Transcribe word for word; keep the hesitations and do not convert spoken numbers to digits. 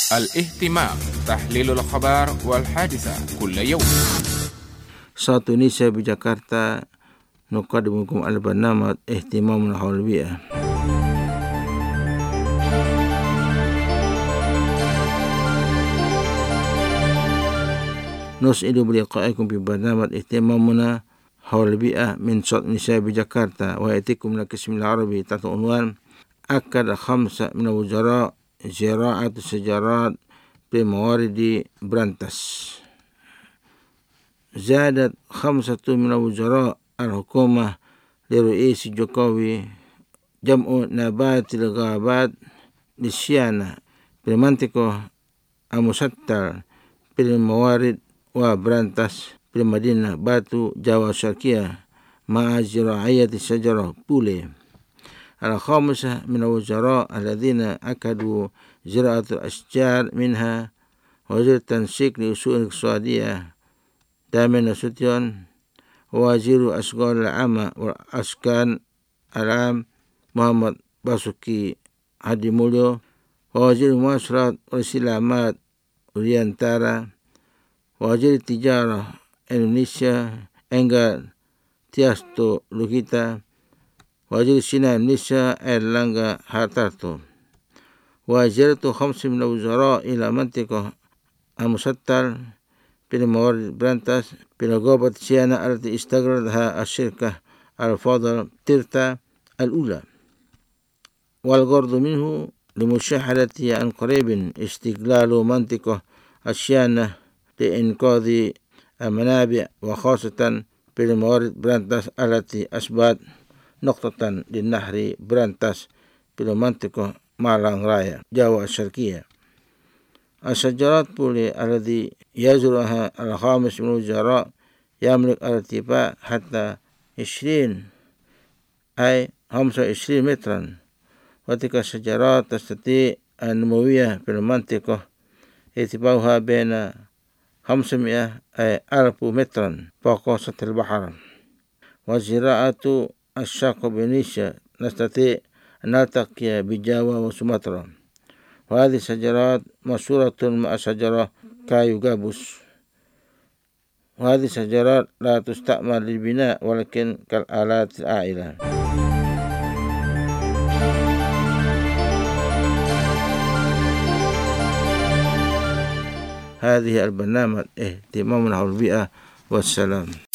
الاهتمام تحليل الأخبار والحادثة كل يوم. Satu Indonesia di Jakarta nuqaddimukum al-barnamij ihtimam haul bi'ah. Nus'idu biliqa'ikum fi barnamij ihtimamuna haul bi'ah min Satu Indonesia di Jakarta wa ya'tikum lakismil arabi tahta unwan akad khamsa min wuzara zira'at sejarat bi mawaridi Brantas. Zadat khamsatu min wuzara al-hukumah li Raisi Jokowi jam'u nabatil ghabat lisyana bil mantiqah amusattal bil mawarid wa Brantas bil Madinah Batu Jawa Syarqiyah ma'a zira'iyati sajarah pule. Al-khamisah min wuzara alladhina akadu zira'atul asjar minha wazir tansik li usul iqtisadiyah Damen Nasution, Waziru Asghar al-Amma wal Askan Alam Muhammad Basuki Hadi Mulyo, Wazir Masrat wal Silamat Uriantara, Wazir Tijarah Indonesia Enggar Tiasto Lukita, Wazir Sinar Indonesia Erlangga Hartarto. Waziratu khamsi min wuzara ila mantiqah al-musattal bil mawarid Brantas bil ghabat siyana allati istagradha asyirkah al-fadl tirta al-ula wal ghardu minhu limusyahadati an qaribin istiglalu mantiqah asyana li inqadhi al-manabi' wa khasatan bil mawarid Brantas allati asbat nuqtatan lin nahri Brantas bil mantiqah Malang Raya Jawa Syarqiyah. As-sajarat pule alladhi yazruha al-khamis min wuzara yamlik al-irtifa hatta ishrin ay khamsa ishrin metran wa tilka sajarat tastati an-numawiyah fil mantiqah irtifauha baina khamsami'ah ay alfu metran fawqa sathil bahr wa zira'atu asy-syaqq bi Indonesia nastati an naltaqiya bi Jawa wa Sumatera. Hadhihi sajarat masuratun ma'a sajarah kayu gabus. Hadhihi sajarat la tusta'mal lil bina walakin kal alat al-a'ilah. Hadhihi al-barnamij ihtimam haul bi'ah wassalam.